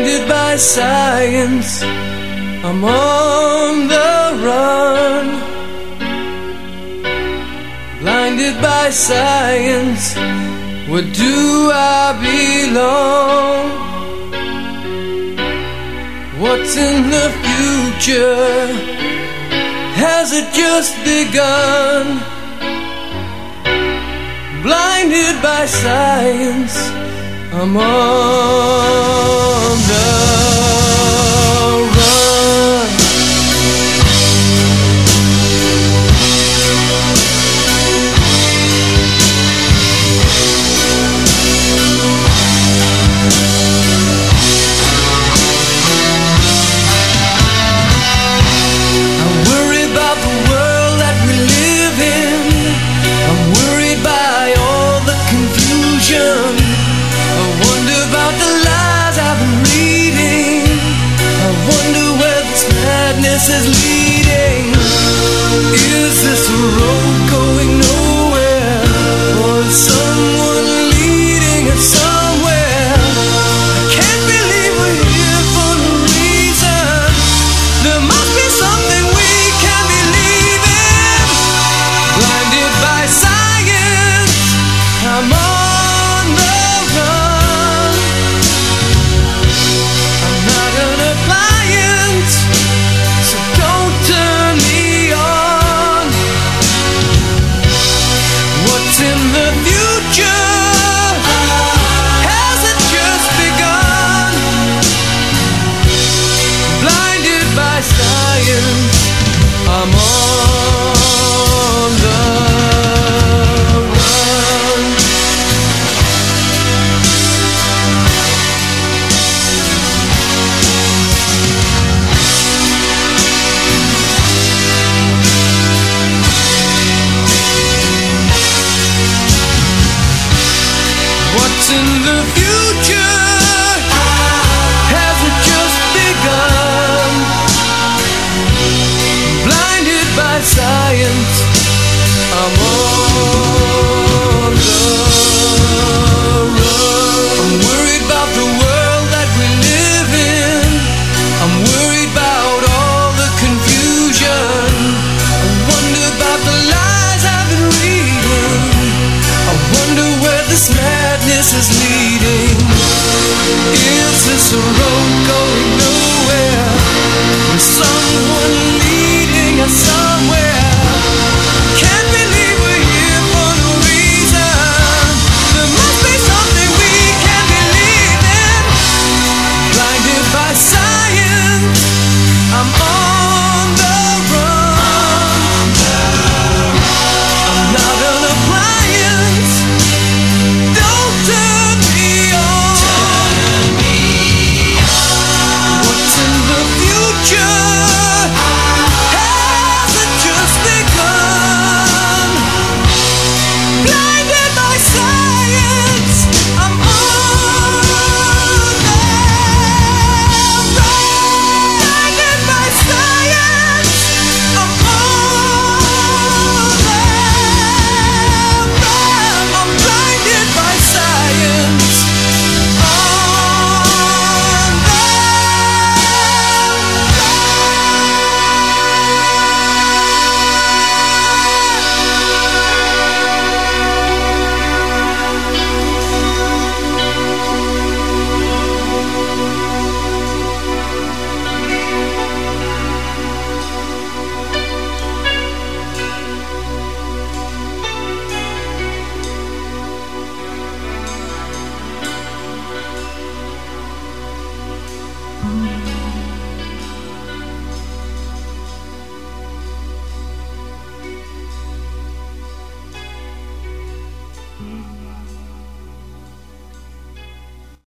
Blinded by science, I'm on the run. Blinded by science, where do I belong? What's in the future? Has it just begun? Blinded by science, I'm on the run. I worry about the world that we live in. I'm worried by all the confusion. I wonder about the lies I've been reading. I wonder where this madness is leading. Is this a road going nowhere? Or is someone leading us somewhere? I can't believe we're here for no reason. There must be something we can believe in. Blinded by science, I'm on the run. I'm not an appliance, so don't turn me on. What's in the future? Has it just begun? Blinded by science, I'm on the run. What's in the future? Has it just begun? Blinded by science, I'm on the run. I'm worried about the world that we live in. I'm worried about all the confusion. I wonder about the lies I've been reading. I wonder where this madness is leading. Is this a road going